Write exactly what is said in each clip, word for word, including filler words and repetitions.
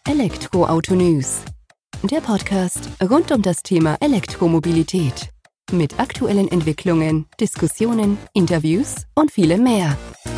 Elektroauto News, der Podcast rund um das Thema Elektromobilität. Mit aktuellen Entwicklungen, Diskussionen, Interviews und vielem mehr.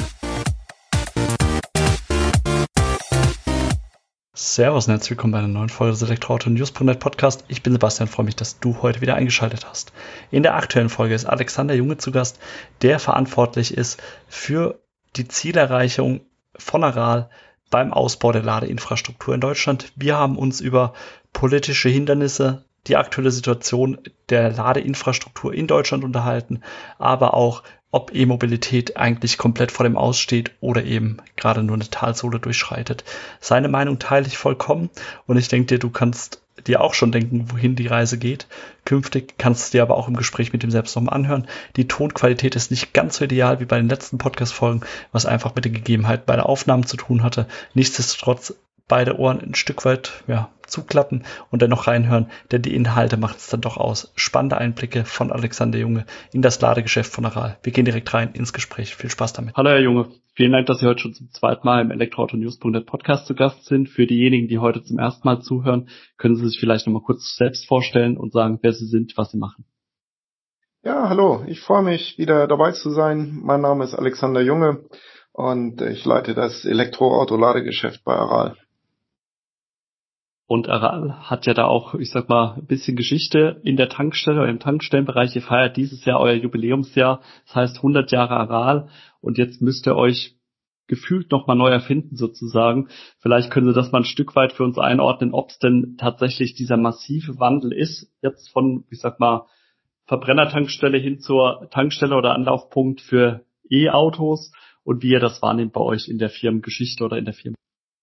Servus und herzlich willkommen bei einer neuen Folge des Elektroauto News punkt net Podcast. Ich bin Sebastian, freue mich, dass du heute wieder eingeschaltet hast. In der aktuellen Folge ist Alexander Junge zu Gast, der verantwortlich ist für die Zielerreichung von Aral beim Ausbau der Ladeinfrastruktur in Deutschland. Wir haben uns über politische Hindernisse, die aktuelle Situation der Ladeinfrastruktur in Deutschland unterhalten, aber auch, ob E-Mobilität eigentlich komplett vor dem Aus steht oder eben gerade nur eine Talsohle durchschreitet. Seine Meinung teile ich vollkommen und ich denke dir, du kannst dir auch schon denken, wohin die Reise geht. Künftig kannst du dir aber auch im Gespräch mit ihm selbst nochmal anhören. Die Tonqualität ist nicht ganz so ideal wie bei den letzten Podcast-Folgen, was einfach mit den Gegebenheiten bei der Aufnahme zu tun hatte. Nichtsdestotrotz beide Ohren ein Stück weit ja, zuklappen und dann noch reinhören, denn die Inhalte machen es dann doch aus. Spannende Einblicke von Alexander Junge in das Ladegeschäft von Aral. Wir gehen direkt rein ins Gespräch. Viel Spaß damit. Hallo Herr Junge, vielen Dank, dass Sie heute schon zum zweiten Mal im Elektroauto News punkt net Podcast zu Gast sind. Für diejenigen, die heute zum ersten Mal zuhören, können Sie sich vielleicht nochmal kurz selbst vorstellen und sagen, wer Sie sind, was Sie machen. Ja, hallo, ich freue mich, wieder dabei zu sein. Mein Name ist Alexander Junge und ich leite das Elektroauto-Ladegeschäft bei Aral. Und Aral hat ja da auch, ich sag mal, ein bisschen Geschichte in der Tankstelle oder im Tankstellenbereich. Ihr feiert dieses Jahr euer Jubiläumsjahr, das heißt hundert Jahre Aral. Und jetzt müsst ihr euch gefühlt nochmal neu erfinden sozusagen. Vielleicht können Sie das mal ein Stück weit für uns einordnen, ob es denn tatsächlich dieser massive Wandel ist, jetzt von, ich sag mal, Verbrennertankstelle hin zur Tankstelle oder Anlaufpunkt für E-Autos und wie ihr das wahrnehmt bei euch in der Firmengeschichte oder in der Firma.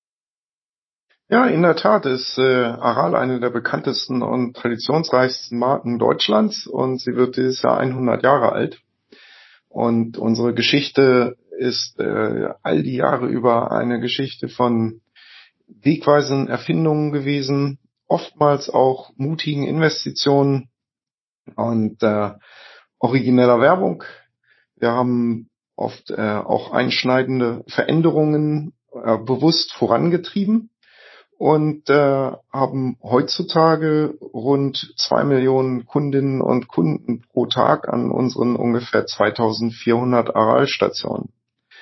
Ja, in der Tat ist äh, Aral eine der bekanntesten und traditionsreichsten Marken Deutschlands und sie wird dieses Jahr hundert Jahre alt. Und unsere Geschichte ist äh, all die Jahre über eine Geschichte von wegweisenden Erfindungen gewesen, oftmals auch mutigen Investitionen und äh, origineller Werbung. Wir haben oft äh, auch einschneidende Veränderungen äh, bewusst vorangetrieben. Und äh, haben heutzutage rund zwei Millionen Kundinnen und Kunden pro Tag an unseren ungefähr zweitausendvierhundert Aral-Stationen.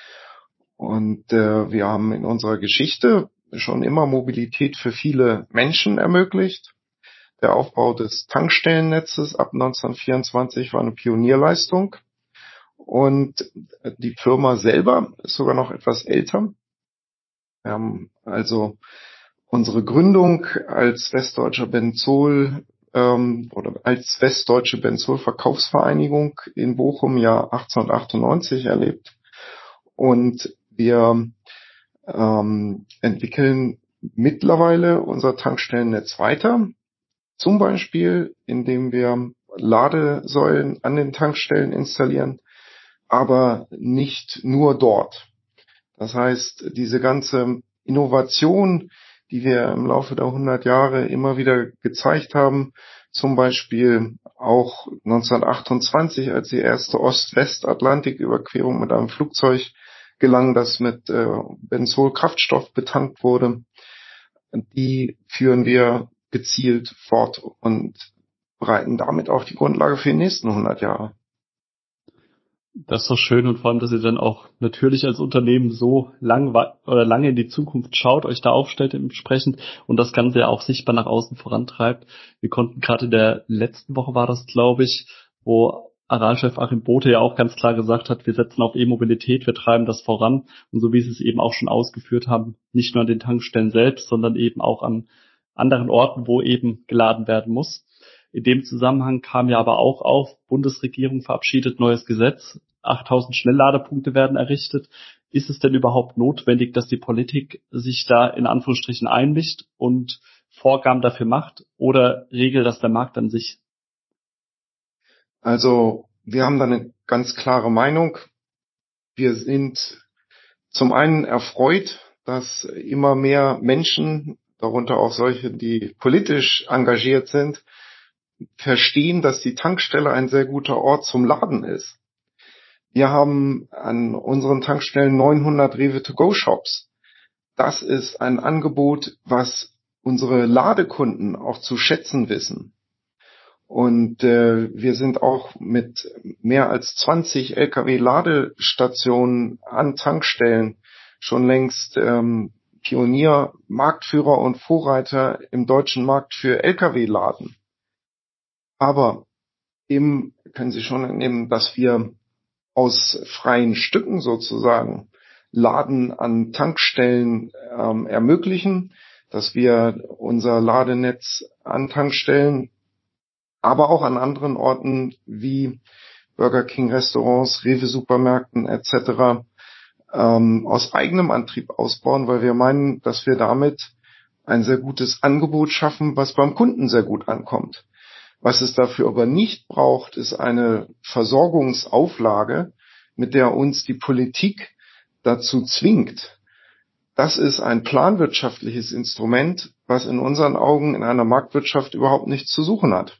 Und äh, wir haben in unserer Geschichte schon immer Mobilität für viele Menschen ermöglicht. Der Aufbau des Tankstellennetzes ab neunzehnhundertvierundzwanzig war eine Pionierleistung. Und die Firma selber ist sogar noch etwas älter. Wir haben also unsere Gründung als Westdeutscher Benzol ähm, oder als Westdeutsche Benzol-Verkaufsvereinigung in Bochum Jahr achtzehnhundertachtundneunzig erlebt. Und wir ähm, entwickeln mittlerweile unser Tankstellennetz weiter. Zum Beispiel, indem wir Ladesäulen an den Tankstellen installieren, aber nicht nur dort. Das heißt, diese ganze Innovation, die wir im Laufe der hundert Jahre immer wieder gezeigt haben, zum Beispiel auch neunzehnhundertachtundzwanzig, als die erste Ost-West-Atlantik-Überquerung mit einem Flugzeug gelang, das mit äh, Benzol-Kraftstoff betankt wurde, die führen wir gezielt fort und bereiten damit auch die Grundlage für die nächsten hundert Jahre. Das ist doch schön und vor allem, dass ihr dann auch natürlich als Unternehmen so lang oder lange in die Zukunft schaut, euch da aufstellt entsprechend und das Ganze ja auch sichtbar nach außen vorantreibt. Wir konnten gerade in der letzten Woche war das, glaube ich, wo Aral-Chef Achim Bote ja auch ganz klar gesagt hat, wir setzen auf E-Mobilität, wir treiben das voran und so wie Sie es eben auch schon ausgeführt haben, nicht nur an den Tankstellen selbst, sondern eben auch an anderen Orten, wo eben geladen werden muss. In dem Zusammenhang kam ja aber auch auf, Bundesregierung verabschiedet neues Gesetz, achttausend Schnellladepunkte werden errichtet. Ist es denn überhaupt notwendig, dass die Politik sich da in Anführungsstrichen einmischt und Vorgaben dafür macht oder regelt das der Markt an sich? Also wir haben da eine ganz klare Meinung. Wir sind zum einen erfreut, dass immer mehr Menschen, darunter auch solche, die politisch engagiert sind, verstehen, dass die Tankstelle ein sehr guter Ort zum Laden ist. Wir haben an unseren Tankstellen neunhundert Rewe-to-go-Shops. das ist ein Angebot, was unsere Ladekunden auch zu schätzen wissen. Und äh, wir sind auch mit mehr als zwanzig L K W-Ladestationen an Tankstellen schon längst ähm, Pionier, Marktführer und Vorreiter im deutschen Markt für L K W-Laden. Aber eben können Sie schon entnehmen, dass wir aus freien Stücken sozusagen Laden an Tankstellen ähm, ermöglichen, dass wir unser Ladenetz an Tankstellen, aber auch an anderen Orten wie Burger King Restaurants, Rewe Supermärkten et cetera ähm, aus eigenem Antrieb ausbauen, weil wir meinen, dass wir damit ein sehr gutes Angebot schaffen, was beim Kunden sehr gut ankommt. Was es dafür aber nicht braucht, ist eine Versorgungsauflage, mit der uns die Politik dazu zwingt. Das ist ein planwirtschaftliches Instrument, was in unseren Augen in einer Marktwirtschaft überhaupt nichts zu suchen hat.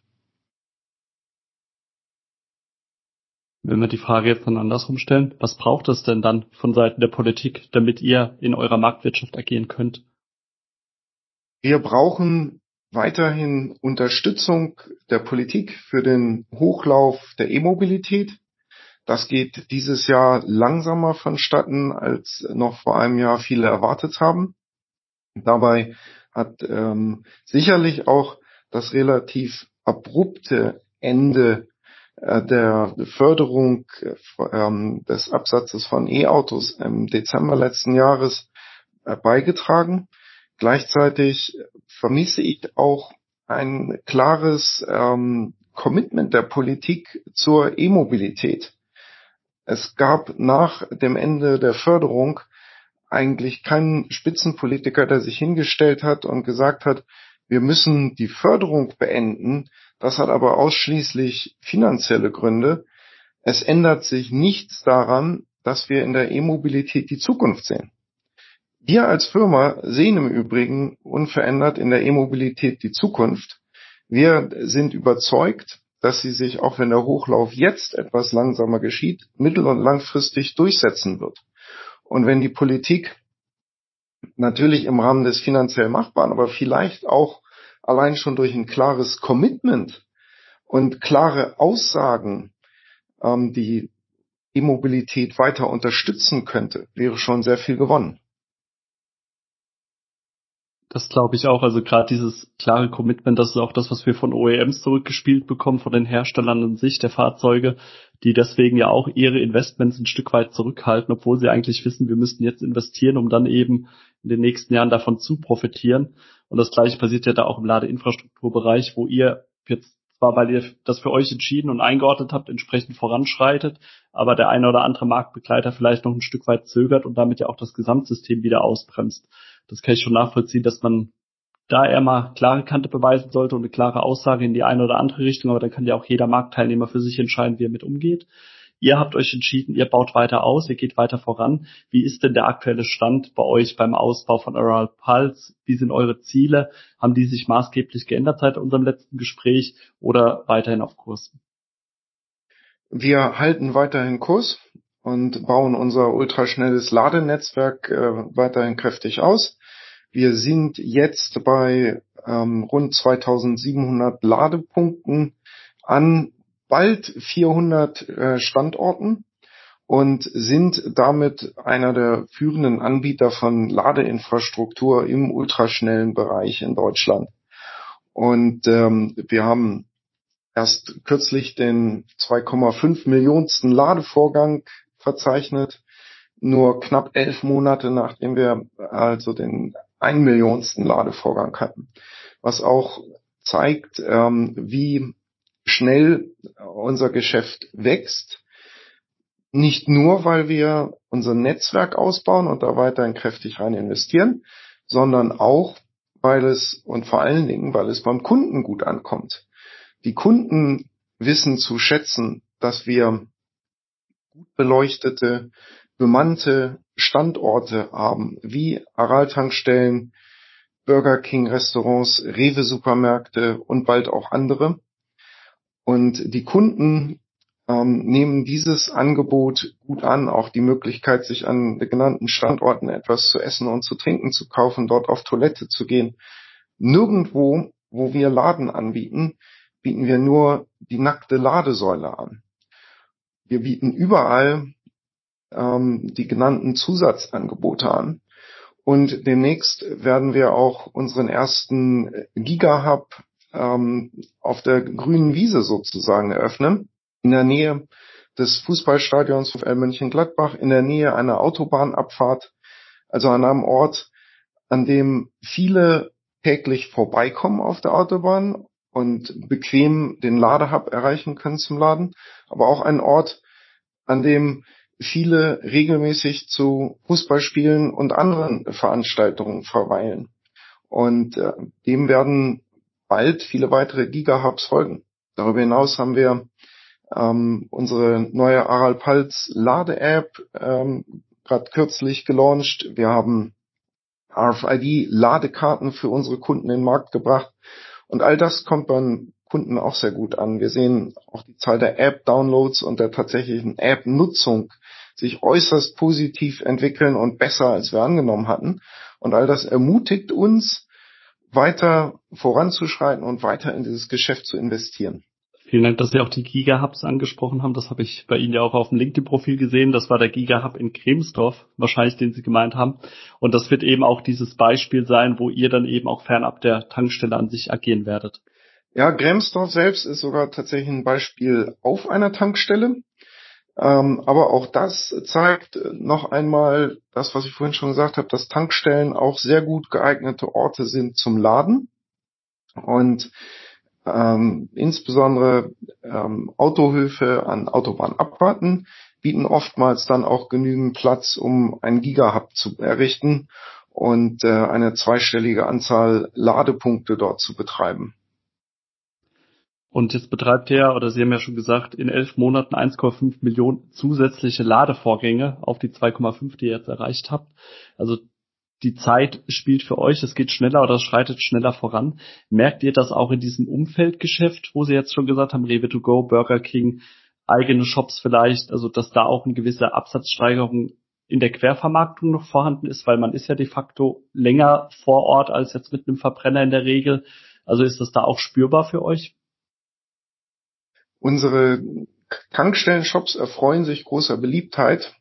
Wenn wir die Frage jetzt dann andersrum stellen, was braucht es denn dann von Seiten der Politik, damit ihr in eurer Marktwirtschaft agieren könnt? Wir brauchen weiterhin Unterstützung der Politik für den Hochlauf der E-Mobilität. Das geht dieses Jahr langsamer vonstatten, als noch vor einem Jahr viele erwartet haben. Dabei hat ähm, sicherlich auch das relativ abrupte Ende äh, der Förderung äh, des Absatzes von E-Autos im Dezember letzten Jahres äh, beigetragen. Gleichzeitig vermisse ich auch ein klares ähm, Commitment der Politik zur E-Mobilität. Es gab nach dem Ende der Förderung eigentlich keinen Spitzenpolitiker, der sich hingestellt hat und gesagt hat, wir müssen die Förderung beenden. Das hat aber ausschließlich finanzielle Gründe. Es ändert sich nichts daran, dass wir in der E-Mobilität die Zukunft sehen. Wir als Firma sehen im Übrigen unverändert in der E-Mobilität die Zukunft. Wir sind überzeugt, dass sie sich, auch wenn der Hochlauf jetzt etwas langsamer geschieht, mittel- und langfristig durchsetzen wird. Und wenn die Politik natürlich im Rahmen des finanziell Machbaren, aber vielleicht auch allein schon durch ein klares Commitment und klare Aussagen ähm, die E-Mobilität weiter unterstützen könnte, wäre schon sehr viel gewonnen. Das glaube ich auch. Also gerade dieses klare Commitment, das ist auch das, was wir von O E Ms zurückgespielt bekommen, von den Herstellern an sich der Fahrzeuge, die deswegen ja auch ihre Investments ein Stück weit zurückhalten, obwohl sie eigentlich wissen, wir müssten jetzt investieren, um dann eben in den nächsten Jahren davon zu profitieren. Und das Gleiche passiert ja da auch im Ladeinfrastrukturbereich, wo ihr jetzt zwar, weil ihr das für euch entschieden und eingeordnet habt, entsprechend voranschreitet, aber der eine oder andere Marktbegleiter vielleicht noch ein Stück weit zögert und damit ja auch das Gesamtsystem wieder ausbremst. Das kann ich schon nachvollziehen, dass man da eher mal klare Kante beweisen sollte und eine klare Aussage in die eine oder andere Richtung, aber dann kann ja auch jeder Marktteilnehmer für sich entscheiden, wie er mit umgeht. Ihr habt euch entschieden, ihr baut weiter aus, ihr geht weiter voran. Wie ist denn der aktuelle Stand bei euch beim Ausbau von Aral Pulse? Wie sind eure Ziele? Haben die sich maßgeblich geändert seit unserem letzten Gespräch oder weiterhin auf Kurs? Wir halten weiterhin Kurs und bauen unser ultraschnelles Ladenetzwerk äh, weiterhin kräftig aus. Wir sind jetzt bei ähm, rund zweitausendsiebenhundert Ladepunkten an bald vierhundert äh, Standorten und sind damit einer der führenden Anbieter von Ladeinfrastruktur im ultraschnellen Bereich in Deutschland. Und ähm, wir haben erst kürzlich den zwei Komma fünf Millionensten Ladevorgang verzeichnet, nur knapp elf Monate nachdem wir also den ein Millionensten Ladevorgang hatten. Was auch zeigt, ähm, wie schnell unser Geschäft wächst. Nicht nur, weil wir unser Netzwerk ausbauen und da weiterhin kräftig rein investieren, sondern auch, weil es und vor allen Dingen, weil es beim Kunden gut ankommt. Die Kunden wissen zu schätzen, dass wir gut beleuchtete, bemannte Standorte haben, wie Aral-Tankstellen, Burger King Restaurants, Rewe Supermärkte und bald auch andere. Und die Kunden ähm, nehmen dieses Angebot gut an, auch die Möglichkeit, sich an den genannten Standorten etwas zu essen und zu trinken zu kaufen, dort auf Toilette zu gehen. Nirgendwo, wo wir Laden anbieten, bieten wir nur die nackte Ladesäule an. Wir bieten überall ähm, die genannten Zusatzangebote an. Und demnächst werden wir auch unseren ersten Giga-Hub ähm, auf der grünen Wiese sozusagen eröffnen, in der Nähe des Fußballstadions VfL Mönchengladbach, in der Nähe einer Autobahnabfahrt, also an einem Ort, an dem viele täglich vorbeikommen auf der Autobahn und bequem den Ladehub erreichen können zum Laden, aber auch ein Ort, an dem viele regelmäßig zu Fußballspielen und anderen Veranstaltungen verweilen. Und äh, dem werden bald viele weitere Giga-Hubs folgen. Darüber hinaus haben wir ähm, unsere neue Aral-Pulse Lade-App ähm, gerade kürzlich gelauncht. Wir haben R F I D-Ladekarten für unsere Kunden in den Markt gebracht. Und all das kommt beim Kunden auch sehr gut an. Wir sehen auch die Zahl der App-Downloads und der tatsächlichen App-Nutzung sich äußerst positiv entwickeln und besser, als wir angenommen hatten. Und all das ermutigt uns, weiter voranzuschreiten und weiter in dieses Geschäft zu investieren. Vielen Dank, dass Sie auch die Giga-Hubs angesprochen haben. Das habe ich bei Ihnen ja auch auf dem LinkedIn-Profil gesehen. Das war der Giga-Hub in Kremsdorf, wahrscheinlich, den Sie gemeint haben. Und das wird eben auch dieses Beispiel sein, wo ihr dann eben auch fernab der Tankstelle an sich agieren werdet. Ja, Kremsdorf selbst ist sogar tatsächlich ein Beispiel auf einer Tankstelle. Ähm, aber auch das zeigt noch einmal das, was ich vorhin schon gesagt habe, dass Tankstellen auch sehr gut geeignete Orte sind zum Laden. Und ähm, insbesondere ähm, Autohöfe an Autobahnabfahrten bieten oftmals dann auch genügend Platz, um einen Giga-Hub zu errichten und äh, eine zweistellige Anzahl Ladepunkte dort zu betreiben. Und jetzt betreibt er, oder Sie haben ja schon gesagt, in elf Monaten eins Komma fünf Millionen zusätzliche Ladevorgänge auf die zwei Komma fünf, die ihr jetzt erreicht habt. Also die Zeit spielt für euch, es geht schneller oder es schreitet schneller voran. Merkt ihr das auch in diesem Umfeldgeschäft, wo Sie jetzt schon gesagt haben, Rewe to go, Burger King, eigene Shops vielleicht, also dass da auch eine gewisse Absatzsteigerung in der Quervermarktung noch vorhanden ist, weil man ist ja de facto länger vor Ort als jetzt mit einem Verbrenner in der Regel. Also ist das da auch spürbar für euch? Unsere Tankstellen-Shops erfreuen sich großer Beliebtheit,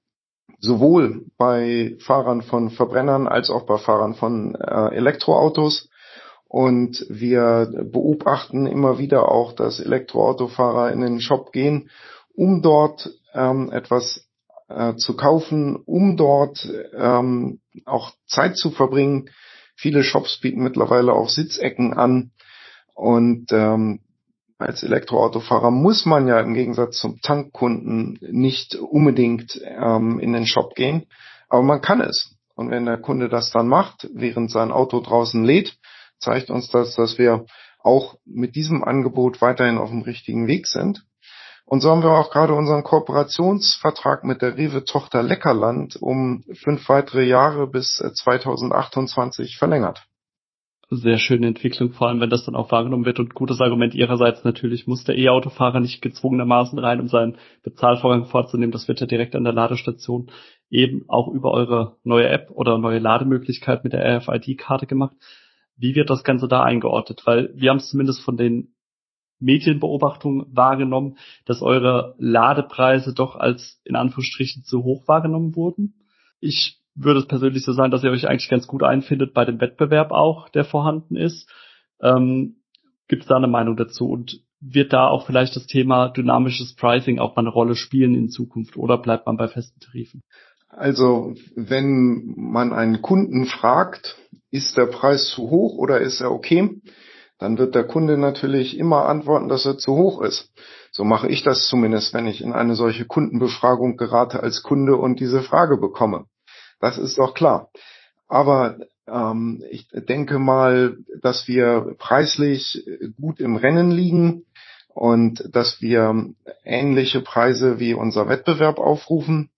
sowohl bei Fahrern von Verbrennern als auch bei Fahrern von äh, Elektroautos. Und wir beobachten immer wieder auch, dass Elektroautofahrer in den Shop gehen, um dort ähm, etwas äh, zu kaufen, um dort ähm, auch Zeit zu verbringen. Viele Shops bieten mittlerweile auch Sitzecken an. Und ähm, als Elektroautofahrer muss man ja im Gegensatz zum Tankkunden nicht unbedingt ähm, in den Shop gehen, aber man kann es. Und wenn der Kunde das dann macht, während sein Auto draußen lädt, zeigt uns das, dass wir auch mit diesem Angebot weiterhin auf dem richtigen Weg sind. Und so haben wir auch gerade unseren Kooperationsvertrag mit der Rewe-Tochter Leckerland um fünf weitere Jahre bis zweitausendachtundzwanzig verlängert. Sehr schöne Entwicklung, vor allem wenn das dann auch wahrgenommen wird, und gutes Argument ihrerseits natürlich, muss der E-Autofahrer nicht gezwungenermaßen rein, um seinen Bezahlvorgang vorzunehmen. Das wird ja direkt an der Ladestation eben auch über eure neue App oder neue Lademöglichkeit mit der R F I D-Karte gemacht. Wie wird das Ganze da eingeordnet? Weil wir haben es zumindest von den Medienbeobachtungen wahrgenommen, dass eure Ladepreise doch als in Anführungsstrichen zu hoch wahrgenommen wurden. Ich würde es persönlich so sein, dass ihr euch eigentlich ganz gut einfindet bei dem Wettbewerb auch, der vorhanden ist. Ähm, Gibt es da eine Meinung dazu? Und wird da auch vielleicht das Thema dynamisches Pricing auch mal eine Rolle spielen in Zukunft, oder bleibt man bei festen Tarifen? Also wenn man einen Kunden fragt, ist der Preis zu hoch oder ist er okay, dann wird der Kunde natürlich immer antworten, dass er zu hoch ist. So mache ich das zumindest, wenn ich in eine solche Kundenbefragung gerate als Kunde und diese Frage bekomme. Das ist doch klar. Aber ähm, ich denke mal, dass wir preislich gut im Rennen liegen und dass wir ähnliche Preise wie unser Wettbewerb aufrufen.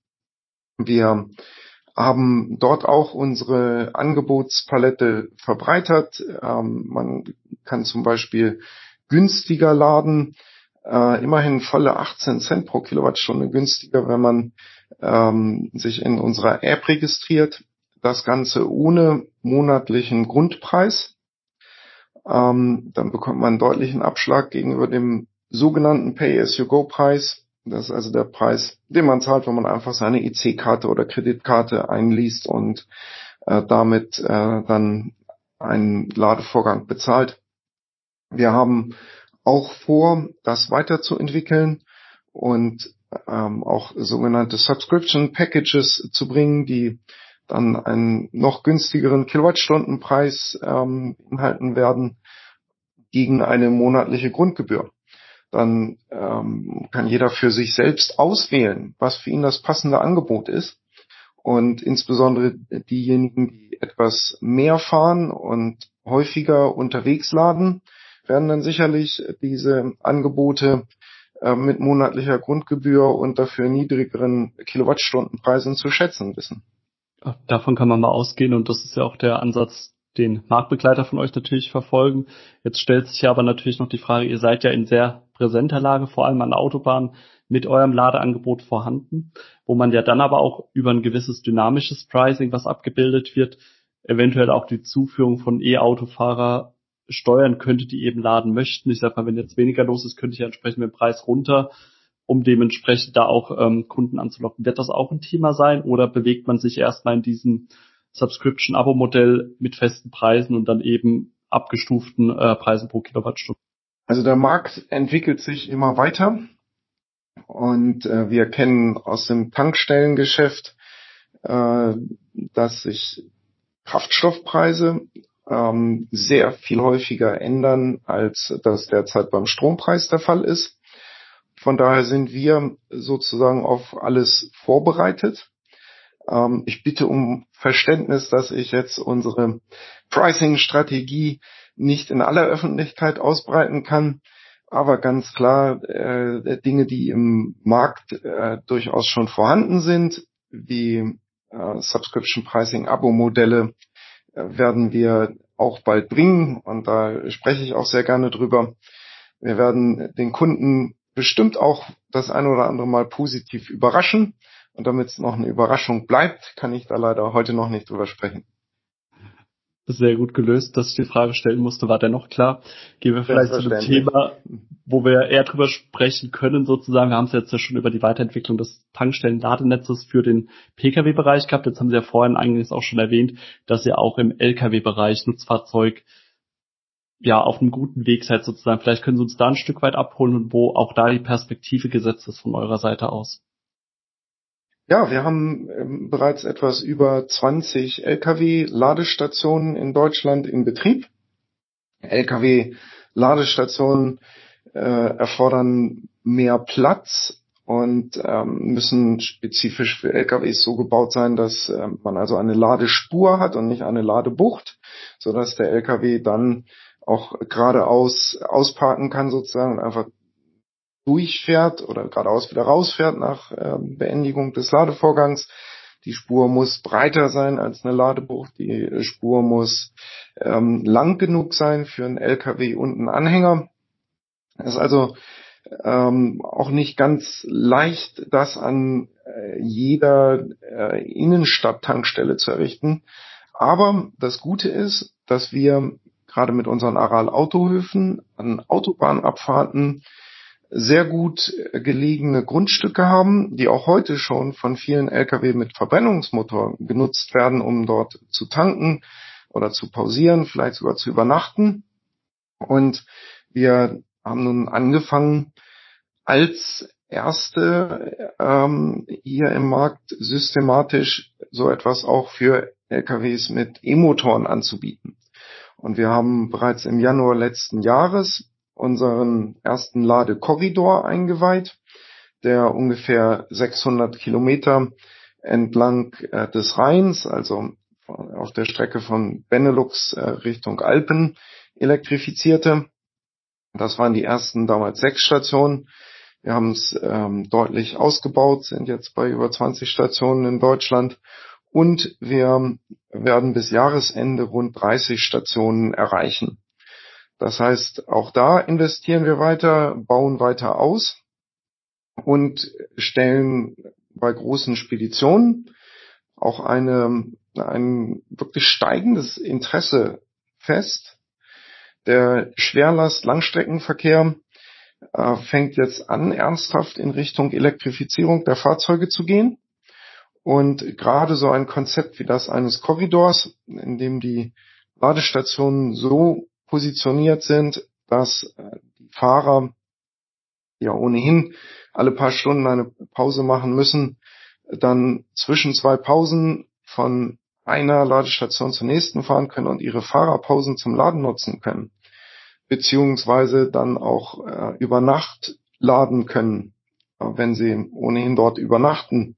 Wir haben dort auch unsere Angebotspalette verbreitert. Ähm, man kann zum Beispiel günstiger laden äh, immerhin volle achtzehn Cent pro Kilowattstunde günstiger, wenn man ähm, sich in unserer App registriert. Das Ganze ohne monatlichen Grundpreis. Ähm, dann bekommt man einen deutlichen Abschlag gegenüber dem sogenannten Pay-as-you-go-Preis. Das ist also der Preis, den man zahlt, wenn man einfach seine E C-Karte oder Kreditkarte einliest und äh, damit äh, dann einen Ladevorgang bezahlt. Wir haben auch vor, das weiterzuentwickeln und ähm, auch sogenannte Subscription Packages zu bringen, die dann einen noch günstigeren Kilowattstundenpreis ähm, inhalten werden gegen eine monatliche Grundgebühr. Dann ähm, kann jeder für sich selbst auswählen, was für ihn das passende Angebot ist. Und insbesondere diejenigen, die etwas mehr fahren und häufiger unterwegs laden, werden dann sicherlich diese Angebote äh, mit monatlicher Grundgebühr und dafür niedrigeren Kilowattstundenpreisen zu schätzen wissen. Davon kann man mal ausgehen und das ist ja auch der Ansatz, den Marktbegleiter von euch natürlich verfolgen. Jetzt stellt sich ja aber natürlich noch die Frage, ihr seid ja in sehr präsenter Lage, vor allem an der Autobahn, mit eurem Ladeangebot vorhanden, wo man ja dann aber auch über ein gewisses dynamisches Pricing, was abgebildet wird, eventuell auch die Zuführung von E-Autofahrer steuern könnte, die eben laden möchten. Ich sag mal, wenn jetzt weniger los ist, könnte ich ja entsprechend den Preis runter, um dementsprechend da auch ähm, Kunden anzulocken. Wird das auch ein Thema sein oder bewegt man sich erstmal in diesem Subscription-Abo-Modell mit festen Preisen und dann eben abgestuften äh, Preisen pro Kilowattstunde? Also der Markt entwickelt sich immer weiter und äh, wir kennen aus dem Tankstellengeschäft, äh, dass sich Kraftstoffpreise ähm, sehr viel häufiger ändern, als das derzeit beim Strompreis der Fall ist. Von daher sind wir sozusagen auf alles vorbereitet. Ähm, ich bitte um Verständnis, dass ich jetzt unsere Pricing-Strategie nicht in aller Öffentlichkeit ausbreiten kann, aber ganz klar äh, Dinge, die im Markt äh, durchaus schon vorhanden sind, wie äh, Subscription Pricing Abo-Modelle, äh, werden wir auch bald bringen und da spreche ich auch sehr gerne drüber. Wir werden den Kunden bestimmt auch das ein oder andere Mal positiv überraschen. Und damit es noch eine Überraschung bleibt, kann ich da leider heute noch nicht drüber sprechen. Sehr gut gelöst, dass ich die Frage stellen musste, war dennoch klar. Gehen wir vielleicht zu dem Thema, wo wir eher drüber sprechen können sozusagen. Wir haben es jetzt ja schon über die Weiterentwicklung des Tankstellen-Ladenetzes für den Pkw-Bereich gehabt. Jetzt haben Sie ja vorhin eigentlich auch schon erwähnt, dass ihr auch im Lkw-Bereich Nutzfahrzeug ja auf einem guten Weg seid sozusagen. Vielleicht können Sie uns da ein Stück weit abholen und wo auch da die Perspektive gesetzt ist von eurer Seite aus. Ja, wir haben ähm, bereits etwas über zwanzig Lkw-Ladestationen in Deutschland in Betrieb. Lkw-Ladestationen äh, erfordern mehr Platz und ähm, müssen spezifisch für Lkws so gebaut sein, dass äh, man also eine Ladespur hat und nicht eine Ladebucht, sodass der Lkw dann auch geradeaus ausparken kann sozusagen und einfach durchfährt oder geradeaus wieder rausfährt nach äh, Beendigung des Ladevorgangs. Die Spur muss breiter sein als eine Ladebucht. Die Spur muss ähm, lang genug sein für einen Lkw und einen Anhänger. Es ist also ähm, auch nicht ganz leicht, das an äh, jeder äh, Innenstadttankstelle zu errichten. Aber das Gute ist, dass wir gerade mit unseren Aral-Autohöfen an Autobahnabfahrten sehr gut gelegene Grundstücke haben, die auch heute schon von vielen Lkw mit Verbrennungsmotor genutzt werden, um dort zu tanken oder zu pausieren, vielleicht sogar zu übernachten. Und wir haben nun angefangen, als erste ähm, hier im Markt systematisch so etwas auch für Lkws mit E-Motoren anzubieten. Und wir haben bereits im Januar letzten Jahres unseren ersten Ladekorridor eingeweiht, der ungefähr sechshundert Kilometer entlang äh, des Rheins, also auf der Strecke von Benelux äh, Richtung Alpen elektrifizierte. Das waren die ersten damals sechs Stationen. Wir haben es ähm, deutlich ausgebaut, sind jetzt bei über zwanzig Stationen in Deutschland und wir werden bis Jahresende rund dreißig Stationen erreichen. Das heißt, auch da investieren wir weiter, bauen weiter aus und stellen bei großen Speditionen auch eine, ein wirklich steigendes Interesse fest. Der Schwerlast-Langstreckenverkehr äh, fängt jetzt an, ernsthaft in Richtung Elektrifizierung der Fahrzeuge zu gehen. Und gerade so ein Konzept wie das eines Korridors, in dem die Ladestationen so positioniert sind, dass die Fahrer ja ohnehin alle paar Stunden eine Pause machen müssen, dann zwischen zwei Pausen von einer Ladestation zur nächsten fahren können und ihre Fahrerpausen zum Laden nutzen können, beziehungsweise dann auch äh, über Nacht laden können, äh, wenn sie ohnehin dort übernachten.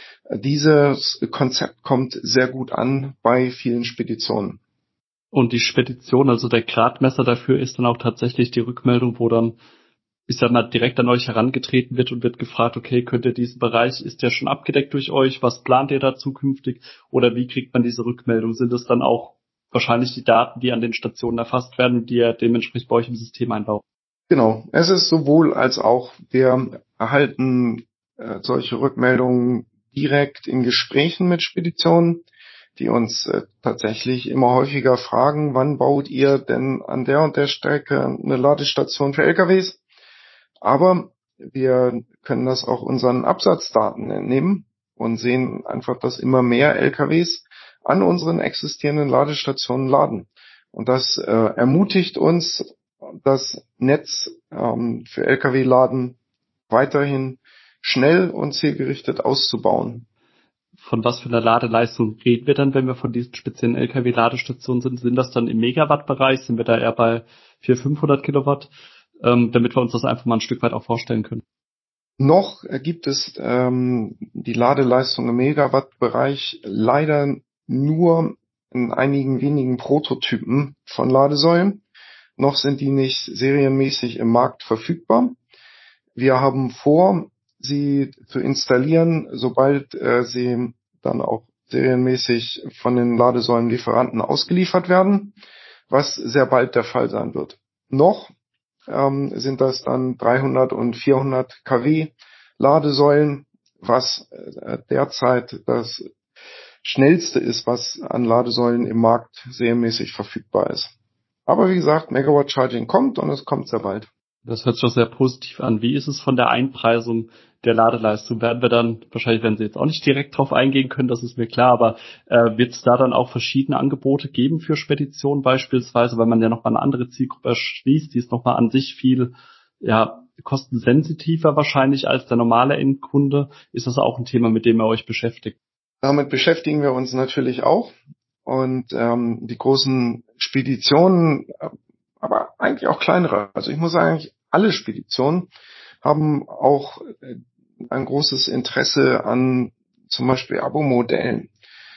Dieses Konzept kommt sehr gut an bei vielen Speditionen. Und die Spedition, also der Gradmesser dafür ist dann auch tatsächlich die Rückmeldung, wo dann, ich sag mal, direkt an euch herangetreten wird und wird gefragt, okay, könnt ihr diesen Bereich, ist der schon abgedeckt durch euch? Was plant ihr da zukünftig? Oder wie kriegt man diese Rückmeldung? Sind es dann auch wahrscheinlich die Daten, die an den Stationen erfasst werden, die ihr dementsprechend bei euch im System einbaut? Genau, es ist sowohl als auch. Wir erhalten äh, solche Rückmeldungen direkt in Gesprächen mit Speditionen, die uns äh, tatsächlich immer häufiger fragen, wann baut ihr denn an der und der Strecke eine Ladestation für L K Ws? Aber wir können das auch unseren Absatzdaten entnehmen und sehen einfach, dass immer mehr L K Ws an unseren existierenden Ladestationen laden. Und das äh, ermutigt uns, das Netz ähm, für L K W-Laden weiterhin schnell und zielgerichtet auszubauen. Von was für einer Ladeleistung reden wir dann, wenn wir von diesen speziellen L K W-Ladestationen sind? Sind das dann im Megawatt-Bereich? Sind wir da eher bei vierhundert, fünfhundert Kilowatt? Ähm, damit wir uns das einfach mal ein Stück weit auch vorstellen können. Noch gibt es ähm, die Ladeleistung im Megawatt-Bereich leider nur in einigen wenigen Prototypen von Ladesäulen. Noch sind die nicht serienmäßig im Markt verfügbar. Wir haben vor, sie zu installieren, sobald äh, sie dann auch serienmäßig von den Ladesäulenlieferanten ausgeliefert werden, was sehr bald der Fall sein wird. Noch ähm, sind das dann dreihundert und vierhundert Kilowatt Ladesäulen, was äh, derzeit das schnellste ist, was an Ladesäulen im Markt serienmäßig verfügbar ist. Aber wie gesagt, Megawatt Charging kommt und es kommt sehr bald. Das hört sich doch sehr positiv an. Wie ist es von der Einpreisung der Ladeleistung? Werden wir dann, wahrscheinlich werden Sie jetzt auch nicht direkt drauf eingehen können, das ist mir klar, aber äh, wird es da dann auch verschiedene Angebote geben für Speditionen beispielsweise, weil man ja nochmal eine andere Zielgruppe erschließt, die ist nochmal an sich viel ja kostensensitiver wahrscheinlich als der normale Endkunde. Ist das auch ein Thema, mit dem ihr euch beschäftigt? Damit beschäftigen wir uns natürlich auch. Und ähm, die großen Speditionen, aber eigentlich auch kleinere, also ich muss sagen, eigentlich alle Speditionen haben auch ein großes Interesse an zum Beispiel Abo-Modellen,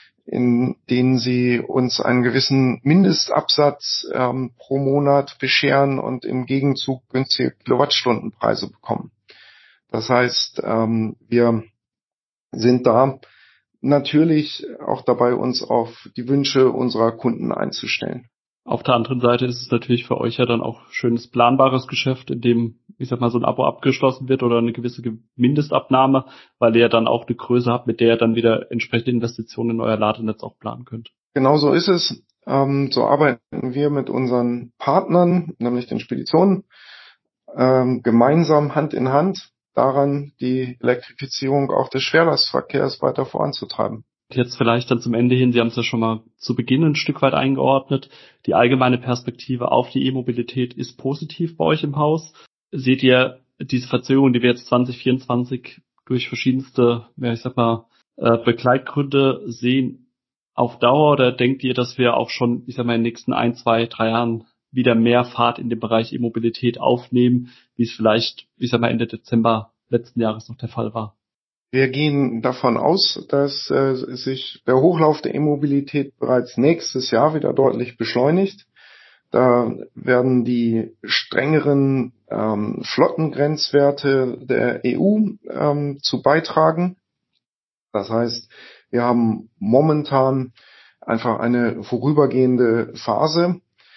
in denen sie uns einen gewissen Mindestabsatz ähm, pro Monat bescheren und im Gegenzug günstige Kilowattstundenpreise bekommen. Das heißt, ähm, wir sind da natürlich auch dabei, uns auf die Wünsche unserer Kunden einzustellen. Auf der anderen Seite ist es natürlich für euch ja dann auch schönes planbares Geschäft, in dem, ich sag mal, so ein Abo abgeschlossen wird oder eine gewisse Mindestabnahme, weil ihr ja dann auch eine Größe habt, mit der ihr dann wieder entsprechende Investitionen in euer Ladenetz auch planen könnt. Genau so ist es. Ähm, so arbeiten wir mit unseren Partnern, nämlich den Speditionen, ähm, gemeinsam Hand in Hand daran, die Elektrifizierung auch des Schwerlastverkehrs weiter voranzutreiben. Jetzt vielleicht dann zum Ende hin, Sie haben es ja schon mal zu Beginn ein Stück weit eingeordnet, die allgemeine Perspektive auf die E-Mobilität ist positiv bei euch im Haus. Seht ihr diese Verzögerung, die wir jetzt zwanzig vierundzwanzig durch verschiedenste, ja, ich sag mal, Begleitgründe sehen, auf Dauer, oder denkt ihr, dass wir auch schon, ich sag mal, in den nächsten ein, zwei, drei Jahren wieder mehr Fahrt in dem Bereich E-Mobilität aufnehmen, wie es vielleicht, ich sag mal, Ende Dezember letzten Jahres noch der Fall war? Wir gehen davon aus, dass äh, sich der Hochlauf der E-Mobilität bereits nächstes Jahr wieder deutlich beschleunigt. Da werden die strengeren ähm, Flottengrenzwerte der E U ähm, zu beitragen. Das heißt, wir haben momentan einfach eine vorübergehende Phase,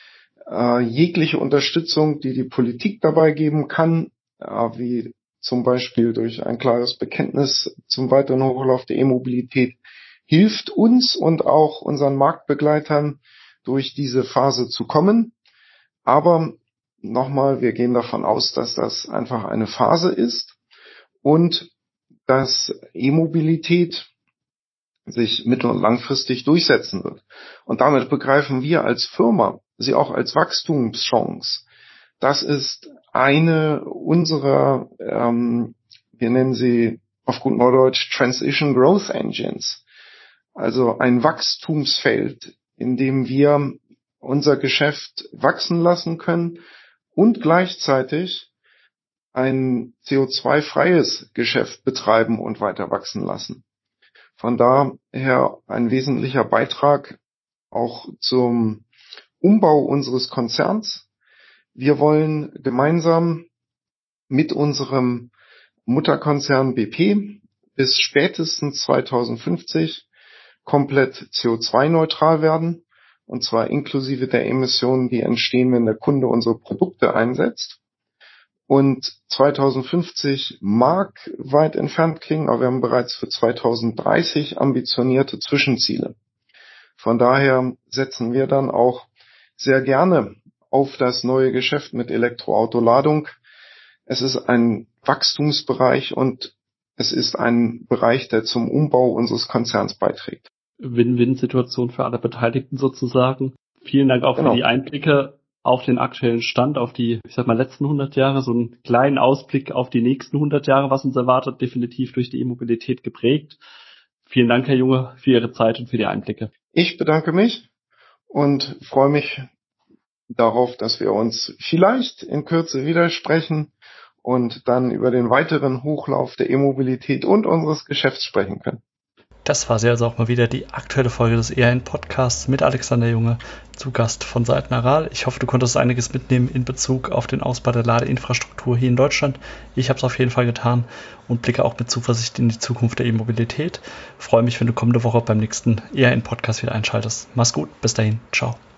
äh, jegliche Unterstützung, die die Politik dabei geben kann, äh, wie zum Beispiel durch ein klares Bekenntnis zum weiteren Hochlauf der E-Mobilität, hilft uns und auch unseren Marktbegleitern, durch diese Phase zu kommen. Aber nochmal, wir gehen davon aus, dass das einfach eine Phase ist und dass E-Mobilität sich mittel- und langfristig durchsetzen wird. Und damit begreifen wir als Firma sie auch als Wachstumschance. Das ist eine unserer, ähm, wir nennen sie auf gut Norddeutsch Transition Growth Engines, also ein Wachstumsfeld, in dem wir unser Geschäft wachsen lassen können und gleichzeitig ein C O zwei freies Geschäft betreiben und weiter wachsen lassen. Von daher ein wesentlicher Beitrag auch zum Umbau unseres Konzerns. Wir wollen gemeinsam mit unserem Mutterkonzern B P bis spätestens zweitausendfünfzig komplett C O zwei neutral werden, und zwar inklusive der Emissionen, die entstehen, wenn der Kunde unsere Produkte einsetzt. Und zweitausendfünfzig mag weit entfernt klingen, aber wir haben bereits für zweitausenddreißig ambitionierte Zwischenziele. Von daher setzen wir dann auch sehr gerne auf das neue Geschäft mit Elektroautoladung. Es ist ein Wachstumsbereich und es ist ein Bereich, der zum Umbau unseres Konzerns beiträgt. Win-Win-Situation für alle Beteiligten sozusagen. Vielen Dank auch genau. für die Einblicke auf den aktuellen Stand, auf die, ich sag mal, letzten hundert Jahre, so einen kleinen Ausblick auf die nächsten hundert Jahre, was uns erwartet, definitiv durch die E-Mobilität geprägt. Vielen Dank, Herr Junge, für Ihre Zeit und für die Einblicke. Ich bedanke mich und freue mich darauf, dass wir uns vielleicht in Kürze wieder sprechen und dann über den weiteren Hochlauf der E-Mobilität und unseres Geschäfts sprechen können. Das war sie also auch mal wieder die aktuelle Folge des E R N-Podcasts mit Alexander Junge, zu Gast von Seiten Aral. Ich hoffe, du konntest einiges mitnehmen in Bezug auf den Ausbau der Ladeinfrastruktur hier in Deutschland. Ich habe es auf jeden Fall getan und blicke auch mit Zuversicht in die Zukunft der E-Mobilität. Freue mich, wenn du kommende Woche beim nächsten E R N-Podcast wieder einschaltest. Mach's gut, bis dahin, ciao.